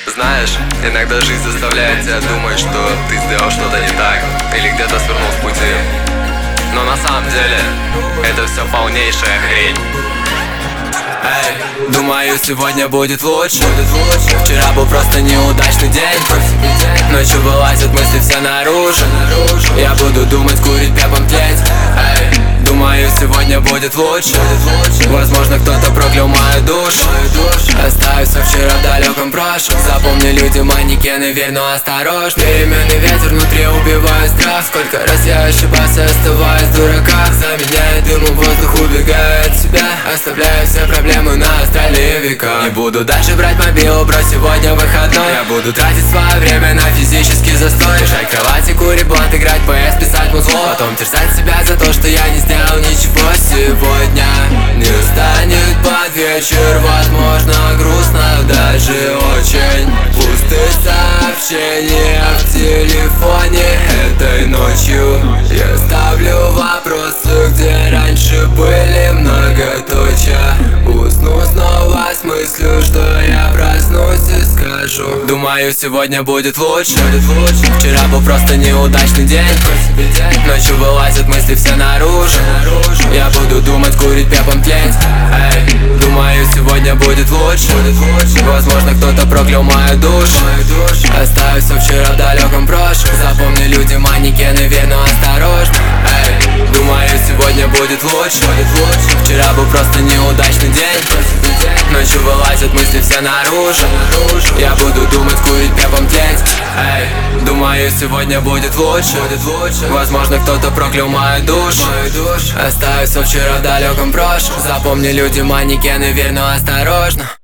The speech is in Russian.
Знаешь, иногда жизнь заставляет тебя думать, что ты сделал что-то не так или где-то свернул с пути. Но на самом деле это все полнейшая хрень. Эй, думаю, сегодня будет лучше. Вчера был просто неудачный день. Ночью вылазят мысли все наружу. Я буду думать, курить, пепом тлеть. Эй, думаю, сегодня будет лучше. Возможно, кто-то проклял мою душу. Оставив все вчера в далеком прошлом. Запомни, люди манекены, верь, но осторожно. Переменный ветер внутри убивает страх. Сколько раз я ошибался, оставаясь дурака. Заменяет дымом воздух, убегая от себя. Оставляю все проблемы на астральные века. Не буду дальше брать мобилу, брось, сегодня выходной. Я буду тратить свое время на физический застой. Лежать в кровати, курить блант, играть PS, писать музло. Потом терзать себя за то, что я не сделал ничего сегодня. Не станет под вечер, возможно, грустно, даже очень. Пустые сообщения в телефоне этой ночью. Я ставлю вопросы, где раньше были многоточия. Усну снова с мыслью, что я проснусь и скажу: думаю, сегодня будет лучше. Вчера был просто неудачный день. Ночью вылазят мысли все наружу. Я буду думать, курить, пепом тлеть. Эй, думаю, сегодня будет лучше. Возможно, кто-то проклял мою душу. Оставив все вчера в далеком прошлом. Запомни, люди манекены, верь, но осторожно. Эй, думаю, сегодня будет лучше. Вчера был просто неудачный день. Ночью вылазят мысли все наружу. Я буду думать, курить, пепом тлеть. Эй, думаю, сегодня будет лучше. Возможно, кто-то проклял мою душу. Оставив все вчера в далеком прошлом. Запомни, люди манекены, верь, но осторожно.